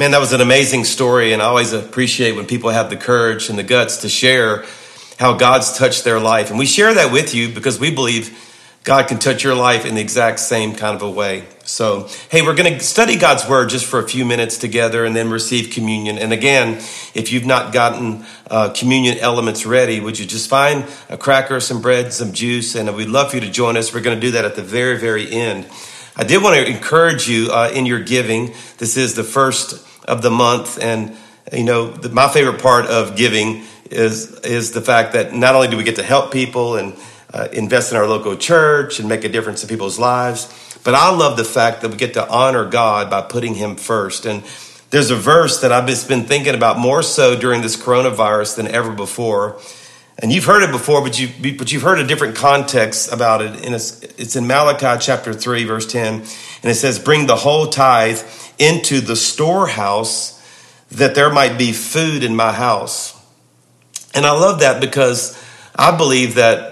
Man, that was an amazing story, and I always appreciate when people have the courage and the guts to share how God's touched their life. And we share that with you because we believe God can touch your life in the exact same kind of a way. So, hey, we're going to study God's word just for a few minutes together and then receive communion. And again, if you've not gotten communion elements ready, would you just find a cracker, some bread, some juice, and we'd love for you to join us. We're going to do that at the very, very end. I did want to encourage you in your giving. This is the first of the month, and you know, my favorite part of giving is the fact that not only do we get to help people and invest in our local church and make a difference in people's lives, but I love the fact that we get to honor God by putting him first. And there's a verse that I've just been thinking about more so during this coronavirus than ever before. And you've heard it before, but you've heard a different context about it. And it's in Malachi chapter 3, verse 10. And it says, bring the whole tithe into the storehouse that there might be food in my house. And I love that because I believe that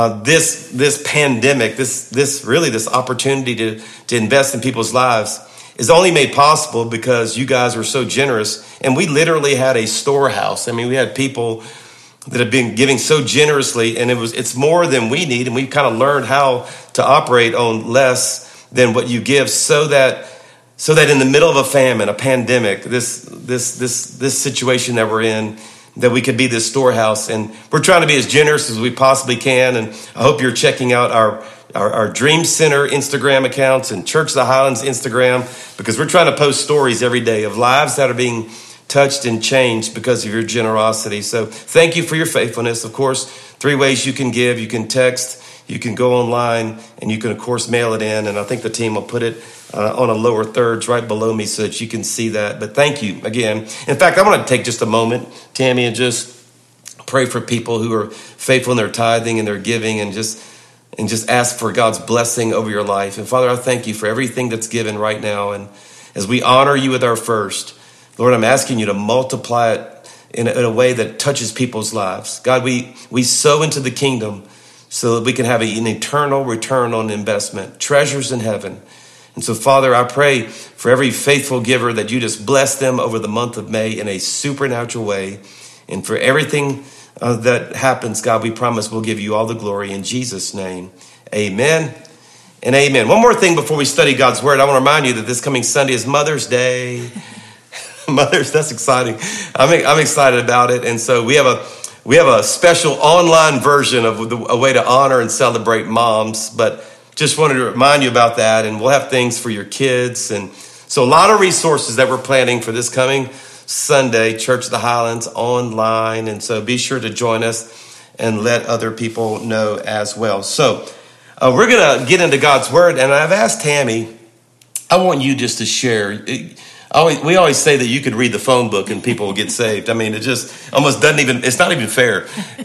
this pandemic, this opportunity to invest in people's lives is only made possible because you guys were so generous. And we literally had a storehouse. I mean, we had people that have been giving so generously, and it's more than we need. And we've kind of learned how to operate on less than what you give so that in the middle of a famine, a pandemic, this situation that we're in, that we could be this storehouse. And we're trying to be as generous as we possibly can. And I hope you're checking out our Dream Center Instagram accounts and Church of the Highlands Instagram, because we're trying to post stories every day of lives that are being touched and changed because of your generosity. So thank you for your faithfulness. Of course, 3 ways you can give. You can text, you can go online, and you can, of course, mail it in. And I think the team will put it on a lower thirds right below me so that you can see that. But thank you again. In fact, I want to take just a moment, Tammy, and just pray for people who are faithful in their tithing and their giving, and just ask for God's blessing over your life. And Father, I thank you for everything that's given right now. And as we honor you with our first, Lord, I'm asking you to multiply it in a way that touches people's lives. God, we sow into the kingdom so that we can have an eternal return on investment, treasures in heaven. And so, Father, I pray for every faithful giver that you just bless them over the month of May in a supernatural way. And for everything that happens, God, we promise we'll give you all the glory in Jesus' name. Amen and amen. One more thing before we study God's word. I want to remind you that this coming Sunday is Mother's Day. That's exciting. I'm excited about it. And so we have a special online version of a way to honor and celebrate moms, but just wanted to remind you about that. And we'll have things for your kids. And so a lot of resources that we're planning for this coming Sunday, Church of the Highlands online. And so be sure to join us and let other people know as well. So we're going to get into God's word. And I've asked Tammy, I want you just to share. We always say that you could read the phone book and people will get saved. I mean, it just almost it's not even fair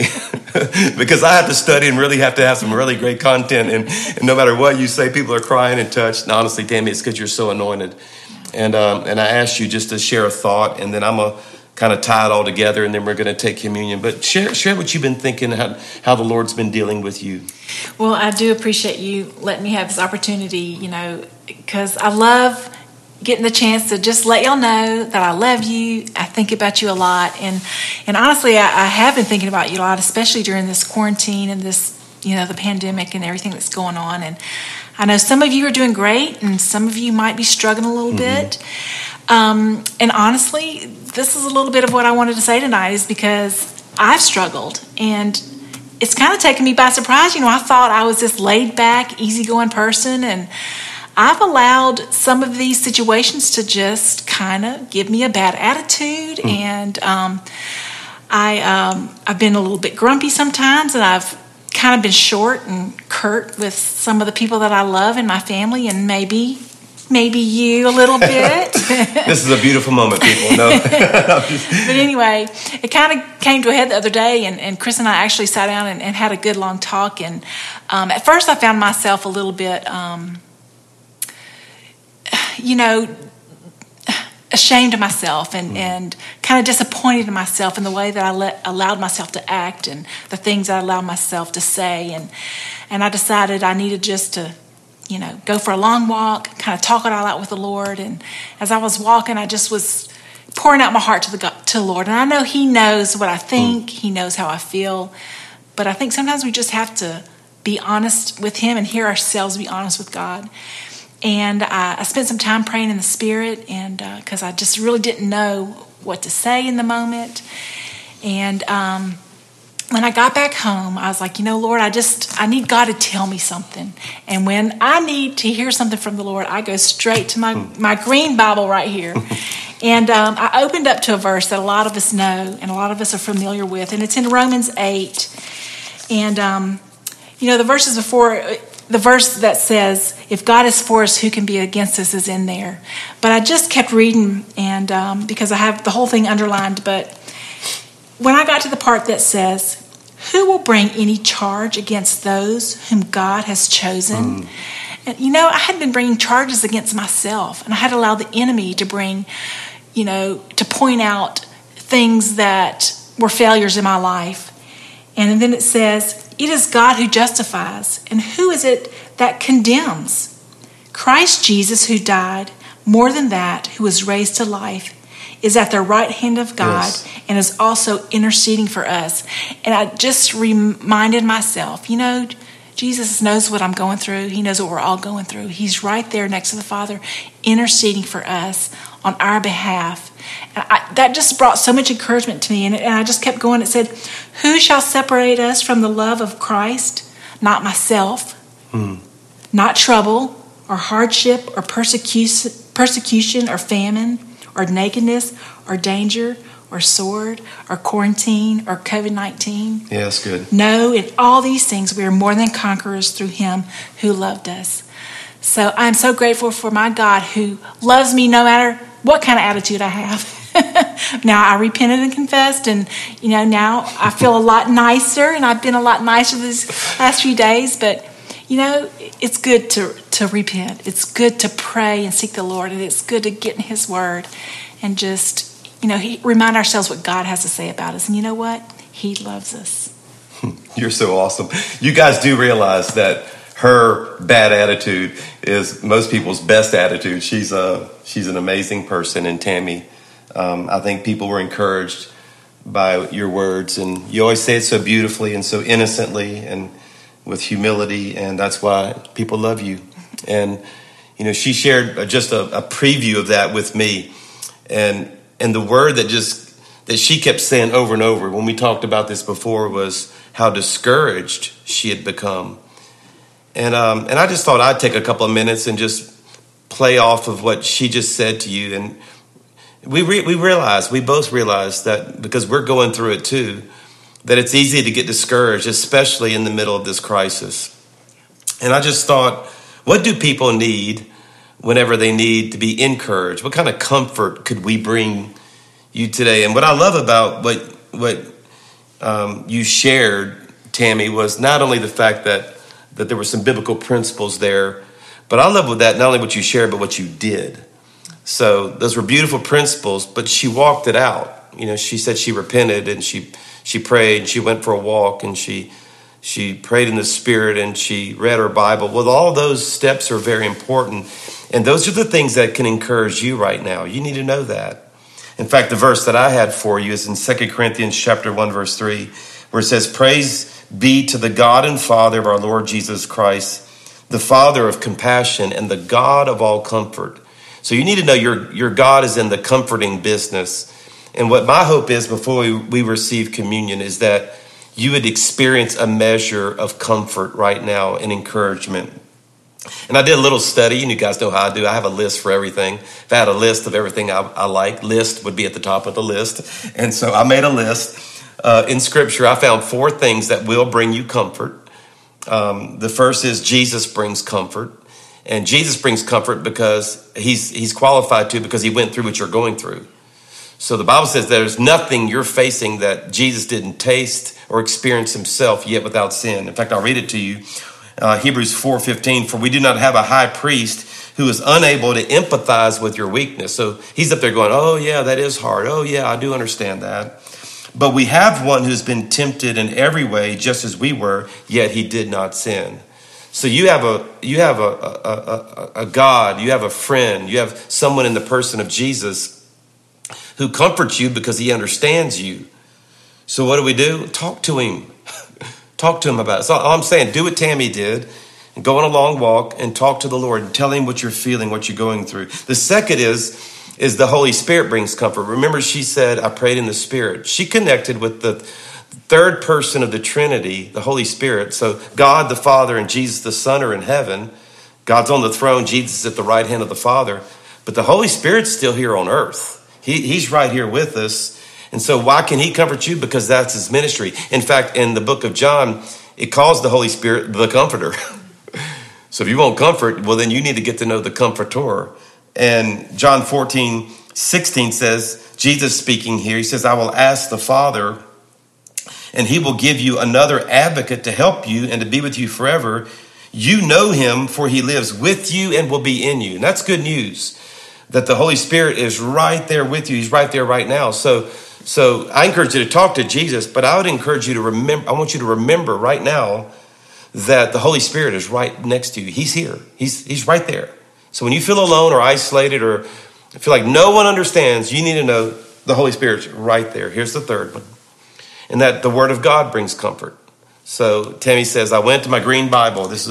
because I have to study and really have to have some really great content. And no matter what you say, people are crying and touched. And honestly, Tammy, it's because you're so anointed. And I asked you just to share a thought, and then I'm going to kind of tie it all together, and then we're going to take communion. But share what you've been thinking, how the Lord's been dealing with you. Well, I do appreciate you letting me have this opportunity, because I love getting the chance to just let y'all know that I love you. I think about you a lot. And honestly, I have been thinking about you a lot, especially during this quarantine and this, the pandemic and everything that's going on. And I know some of you are doing great and some of you might be struggling a little bit. And honestly, this is a little bit of what I wanted to say tonight, is because I've struggled and it's kind of taken me by surprise. I thought I was this laid back, easygoing person, and I've allowed some of these situations to just kind of give me a bad attitude, and I've been a little bit grumpy sometimes, and I've kind of been short and curt with some of the people that I love in my family, and maybe you a little bit. This is a beautiful moment, people. No. But anyway, it kind of came to a head the other day, and Chris and I actually sat down and had a good long talk, and at first I found myself a little bit ashamed of myself and kind of disappointed in myself in the way that I allowed myself to act and the things I allowed myself to say. And I decided I needed just to, go for a long walk, kind of talk it all out with the Lord. And as I was walking, I just was pouring out my heart to the Lord. And I know he knows what I think. He knows how I feel. But I think sometimes we just have to be honest with him and hear ourselves be honest with God. And I spent some time praying in the Spirit, and because I just really didn't know what to say in the moment. And when I got back home, I was like, Lord, I need God to tell me something. And when I need to hear something from the Lord, I go straight to my green Bible right here. And I opened up to a verse that a lot of us know and a lot of us are familiar with, and it's in Romans 8. And, the verses before, the verse that says, if God is for us, who can be against us, is in there. But I just kept reading, and because I have the whole thing underlined. But when I got to the part that says, who will bring any charge against those whom God has chosen? And, I had been bringing charges against myself, and I had allowed the enemy to bring, to point out things that were failures in my life. And then it says, it is God who justifies, and who is it that condemns? Christ Jesus, who died, more than that, who was raised to life, is at the right hand of God, and is also interceding for us. And I just reminded myself, Jesus knows what I'm going through. He knows what we're all going through. He's right there next to the Father, interceding for us on our behalf. And that just brought so much encouragement to me. And I just kept going. It said, who shall separate us from the love of Christ? Not myself, not trouble or hardship or persecution or famine or nakedness or danger or sword or quarantine or COVID-19. Yeah, that's good. No, in all these things we are more than conquerors through him who loved us. So I'm so grateful for my God who loves me no matter what kind of attitude I have. Now I repented and confessed, and now I feel a lot nicer, and I've been a lot nicer these last few days. But it's good to repent. It's good to pray and seek the Lord, and it's good to get in his word and just remind ourselves what God has to say about us. And you know what? He loves us. You're so awesome. You guys do realize that her bad attitude is most people's best attitude. She's an amazing person. And Tammy, I think people were encouraged by your words, and you always say it so beautifully and so innocently and with humility, and that's why people love you. And she shared just a preview of that with me, and the word that she kept saying over and over when we talked about this before was how discouraged she had become. And I just thought I'd take a couple of minutes and just play off of what she just said to you. And we both realized that because we're going through it too, that it's easy to get discouraged, especially in the middle of this crisis. And I just thought, what do people need whenever they need to be encouraged? What kind of comfort could we bring you today? And what I love about what you shared, Tammy, was not only the fact that there were some biblical principles there, but I love with that, not only what you shared, but what you did. So those were beautiful principles, but she walked it out. She said she repented, and she prayed, and she went for a walk, and she prayed in the Spirit, and she read her Bible. Well, all those steps are very important, and those are the things that can encourage you right now. You need to know that. In fact, the verse that I had for you is in 2 Corinthians chapter 1, verse 3, where it says, praise be to the God and Father of our Lord Jesus Christ, the Father of compassion and the God of all comfort. So you need to know your God is in the comforting business. And what my hope is before we receive communion is that you would experience a measure of comfort right now and encouragement. And I did a little study, and you guys know how I do. I have a list for everything. If I had a list of everything I like, list would be at the top of the list. And so I made a list. In Scripture, I found 4 things that will bring you comfort. The first is Jesus brings comfort. And Jesus brings comfort because he's qualified to, because he went through what you're going through. So the Bible says there's nothing you're facing that Jesus didn't taste or experience himself yet without sin. In fact, I'll read it to you. Hebrews 4:15, for we do not have a high priest who is unable to empathize with your weakness. So he's up there going, oh yeah, that is hard. Oh yeah, I do understand that. But we have one who's been tempted in every way, just as we were, yet he did not sin. So you have a God, you have a friend, you have someone in the person of Jesus who comforts you because he understands you. So what do? Talk to him. Talk to him about it. So all I'm saying, do what Tammy did and go on a long walk and talk to the Lord and tell him what you're feeling, what you're going through. The second is the Holy Spirit brings comfort. Remember, she said, I prayed in the Spirit. She connected with the third person of the Trinity, the Holy Spirit. So God the Father and Jesus the Son are in heaven. God's on the throne. Jesus is at the right hand of the Father. But the Holy Spirit's still here on earth. He's right here with us. And so why can he comfort you? Because that's his ministry. In fact, in the book of John, it calls the Holy Spirit the Comforter. So if you want comfort, well, then you need to get to know the Comforter. And John 14:16 says, Jesus speaking here, he says, I will ask the Father, and he will give you another advocate to help you and to be with you forever. You know him, for he lives with you and will be in you. And that's good news, that the Holy Spirit is right there with you. He's right there right now. So I encourage you to talk to Jesus, but I would encourage you to remember, I want you to remember right now that the Holy Spirit is right next to you. He's here. He's right there. So when you feel alone or isolated or feel like no one understands, you need to know the Holy Spirit's right there. Here's the third one, and that the Word of God brings comfort. So Tammy says, I went to my green Bible. This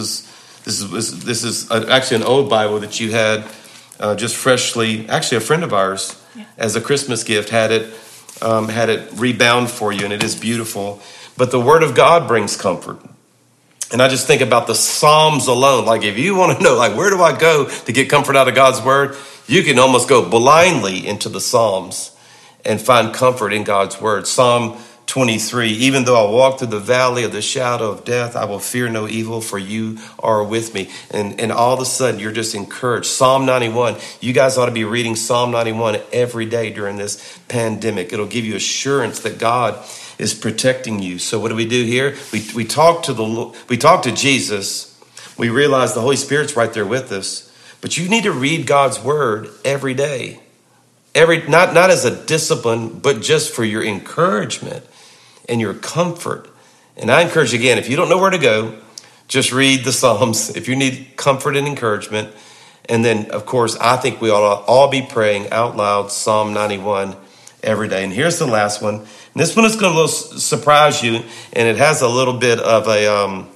is actually an old Bible that you had just freshly. Actually, a friend of ours, as a Christmas gift, had it rebound for you, and it is beautiful. But the Word of God brings comfort. And I just think about the Psalms alone. Like if you want to know, like, where do I go to get comfort out of God's Word? You can almost go blindly into the Psalms and find comfort in God's Word. Psalm 23, even though I walk through the valley of the shadow of death, I will fear no evil, for you are with me. And all of a sudden, you're just encouraged. Psalm 91, you guys ought to be reading Psalm 91 every day during this pandemic. It'll give you assurance that God is protecting you. So what do we do here? We talk to Jesus. We realize the Holy Spirit's right there with us. But you need to read God's Word every day. Not as a discipline, but just for your encouragement and your comfort. And I encourage you again, if you don't know where to go, just read the Psalms if you need comfort and encouragement. And then, of course, I think we ought to all be praying out loud Psalm 91 every day. And here's the last one. And this one is going to surprise you, and it has a little bit of a,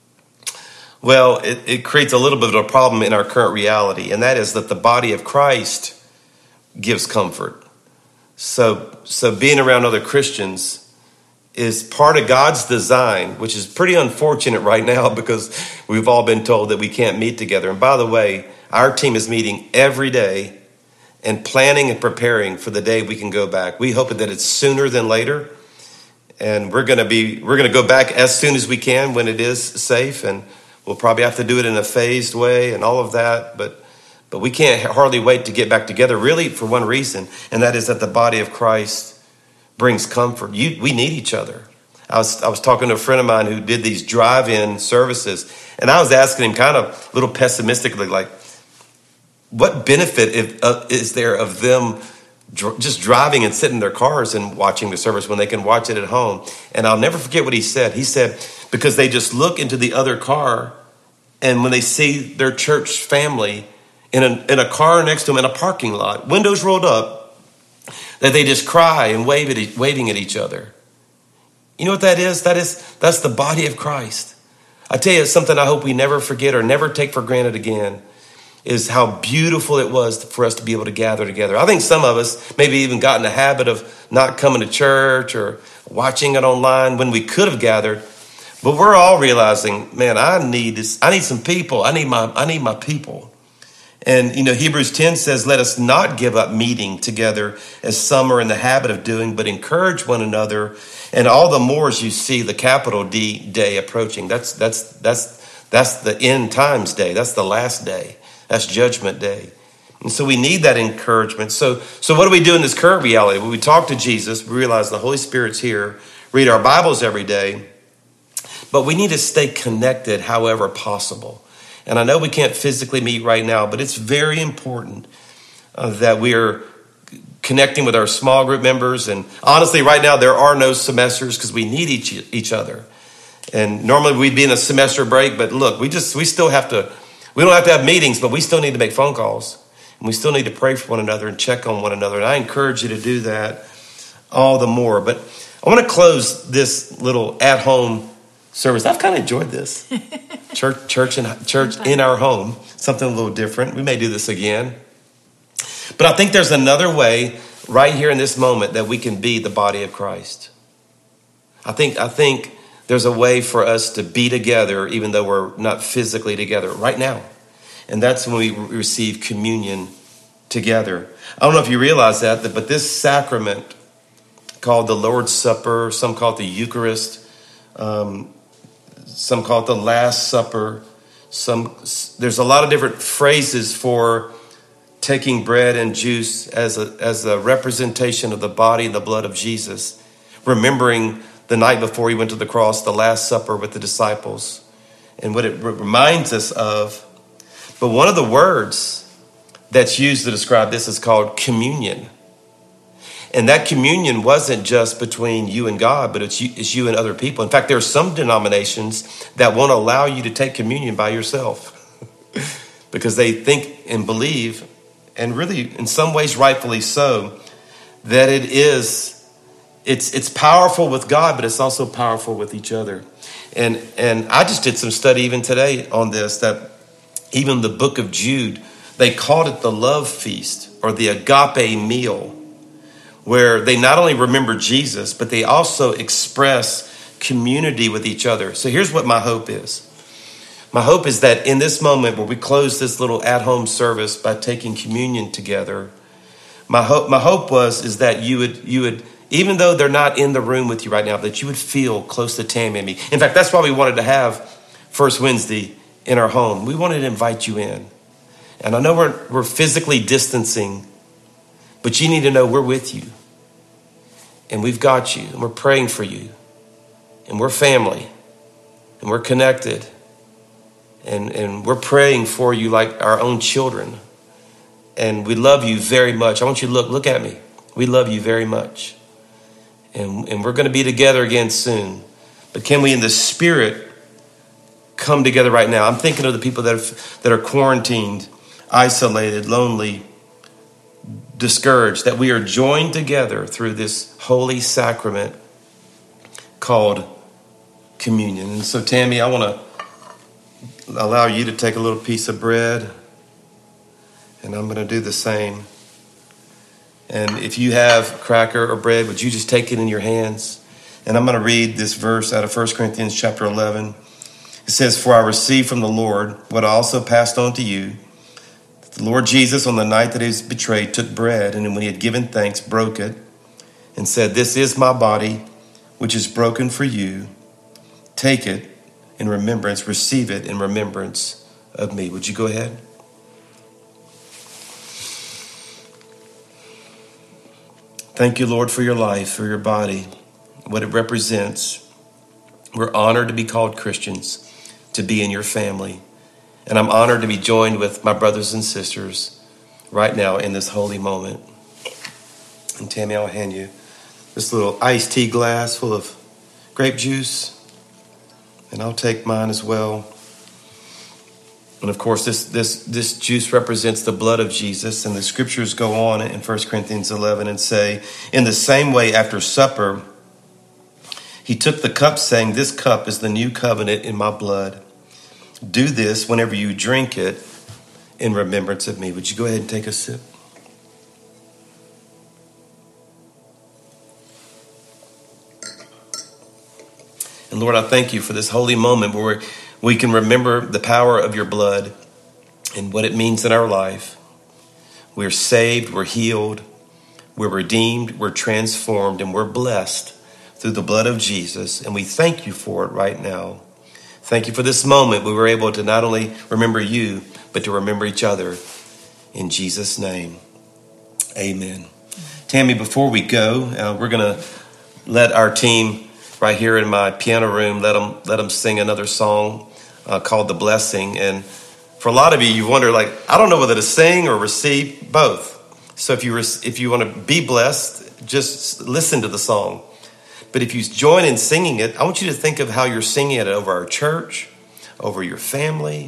it creates a little bit of a problem in our current reality, and that is that the body of Christ gives comfort. So being around other Christians is part of God's design, which is pretty unfortunate right now because we've all been told that we can't meet together. And by the way, our team is meeting every day and planning and preparing for the day we can go back. We hope that it's sooner than later. And we're going to go back as soon as we can when it is safe. And we'll probably have to do it in a phased way and all of that. But we can't hardly wait to get back together, really, for one reason, and that is that the body of Christ brings comfort. We need each other. I was talking to a friend of mine who did these drive-in services, and I was asking him kind of a little pessimistically, like, what benefit is there of them just driving and sitting in their cars and watching the service when they can watch it at home? And I'll never forget what he said. He said, because they just look into the other car, and when they see their church family in a car next to them in a parking lot, windows rolled up, that they just cry and waving at each other. You know what that is? That's the body of Christ. I tell you, it's something I hope we never forget or never take for granted again, is how beautiful it was for us to be able to gather together. I think some of us maybe even got in the habit of not coming to church or watching it online when we could have gathered. But we're all realizing, man, I need this. I need some people. I need my people. And, Hebrews 10 says, let us not give up meeting together as some are in the habit of doing, but encourage one another. And all the more as you see the capital D day approaching. That's the end times day. That's the last day. That's judgment day. And so we need that encouragement. So what do we do in this current reality? When we talk to Jesus, we realize the Holy Spirit's here, read our Bibles every day, but we need to stay connected however possible. And I know we can't physically meet right now, but it's very important that we are connecting with our small group members. And honestly, right now, there are no semesters because we need each other. And normally we'd be in a semester break, but look, we don't have to have meetings, but we still need to make phone calls. And we still need to pray for one another and check on one another. And I encourage you to do that all the more. But I want to close this little at-home service. I've kind of enjoyed this. Church in our home, something a little different. We may do this again. But I think there's another way right here in this moment that we can be the body of Christ. I think there's a way for us to be together even though we're not physically together right now. And that's when we receive communion together. I don't know if you realize that, but this sacrament called the Lord's Supper, some call it the Eucharist, some call it the Last Supper. There's a lot of different phrases for taking bread and juice as a representation of the body and the blood of Jesus, remembering the night before he went to the cross, the Last Supper with the disciples, and what it reminds us of. But one of the words that's used to describe this is called communion. And that communion wasn't just between you and God, but it's you and other people. In fact, there are some denominations that won't allow you to take communion by yourself because they think and believe, and really in some ways rightfully so, that it's powerful with God, but it's also powerful with each other. And I just did some study even today on this, that even the book of Jude, they called it the love feast or the agape meal, where they not only remember Jesus, but they also express community with each other. So here's what my hope is. My hope is that in this moment where we close this little at-home service by taking communion together, my hope is that you would, even though they're not in the room with you right now, that you would feel close to Tammy and me. In fact, that's why we wanted to have First Wednesday in our home. We wanted to invite you in. And I know we're physically distancing, but you need to know we're with you. And we've got you. And we're praying for you. And we're family. And we're connected. And we're praying for you like our own children. And we love you very much. I want you to look at me. We love you very much. And we're going to be together again soon. But can we in the spirit come together right now? I'm thinking of the people that are quarantined, isolated, lonely, discouraged, that we are joined together through this holy sacrament called communion. And so, Tammy, I want to allow you to take a little piece of bread, and I'm going to do the same. And if you have cracker or bread, would you just take it in your hands? And I'm going to read this verse out of 1 Corinthians chapter 11. It says, "For I received from the Lord what I also passed on to you. The Lord Jesus, on the night that he was betrayed, took bread, and when he had given thanks, broke it, and said, 'This is my body, which is broken for you. Take it in remembrance, receive it in remembrance of me.'" Would you go ahead? Thank you, Lord, for your life, for your body, what it represents. We're honored to be called Christians, to be in your family. And I'm honored to be joined with my brothers and sisters right now in this holy moment. And Tammy, I'll hand you this little iced tea glass full of grape juice. And I'll take mine as well. And of course, this juice represents the blood of Jesus. And the scriptures go on in 1 Corinthians 11 and say, "In the same way, after supper, he took the cup, saying, 'This cup is the new covenant in my blood. Do this whenever you drink it in remembrance of me.'" Would you go ahead and take a sip? And Lord, I thank you for this holy moment where we can remember the power of your blood and what it means in our life. We're saved, we're healed, we're redeemed, we're transformed, and we're blessed through the blood of Jesus. And we thank you for it right now. Thank you for this moment. We were able to not only remember you, but to remember each other. In Jesus' name, amen. Tammy, before we go, we're going to let our team right here in my piano room, let them sing another song called The Blessing. And for a lot of you, you wonder, like, I don't know whether to sing or receive, both. So if you want to be blessed, just listen to the song. But if you join in singing it, I want you to think of how you're singing it over our church, over your family.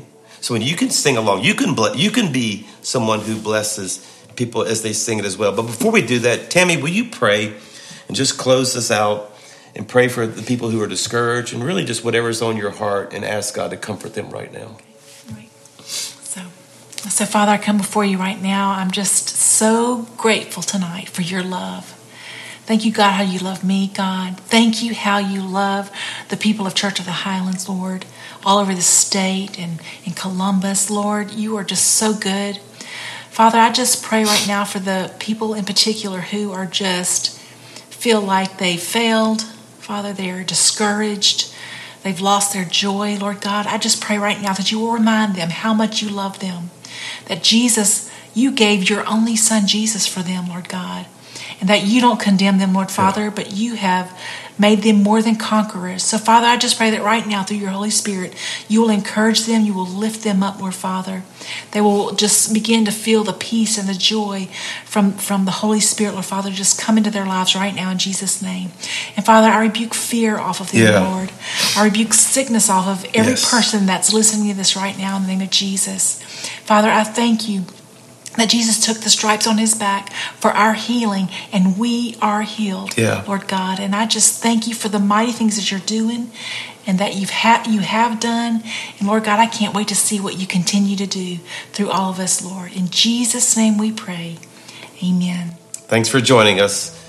So when you can sing along, you can be someone who blesses people as they sing it as well. But before we do that, Tammy, will you pray and just close this out and pray for the people who are discouraged and really just whatever's on your heart, and ask God to comfort them right now. Right. So Father, I come before you right now. I'm just so grateful tonight for your love. Thank you, God, how you love me, God. Thank you how you love the people of Church of the Highlands, Lord, all over the state and in Columbus, Lord. You are just so good. Father, I just pray right now for the people in particular who are just feel like they failed. Father, they are discouraged. They've lost their joy, Lord God. I just pray right now that you will remind them how much you love them. That Jesus, you gave your only son, Jesus, for them, Lord God. And that you don't condemn them, Lord Father, but you have made them more than conquerors. So, Father, I just pray that right now through your Holy Spirit, you will encourage them, you will lift them up, Lord Father. They will just begin to feel the peace and the joy from the Holy Spirit, Lord Father, just come into their lives right now in Jesus' name. And, Father, I rebuke fear off of them, Lord. I rebuke sickness off of every person that's listening to this right now in the name of Jesus. Father, I thank you that Jesus took the stripes on his back for our healing, and we are healed, Lord God. And I just thank you for the mighty things that you're doing and that you have done. And Lord God, I can't wait to see what you continue to do through all of us, Lord. In Jesus' name we pray. Amen. Thanks for joining us.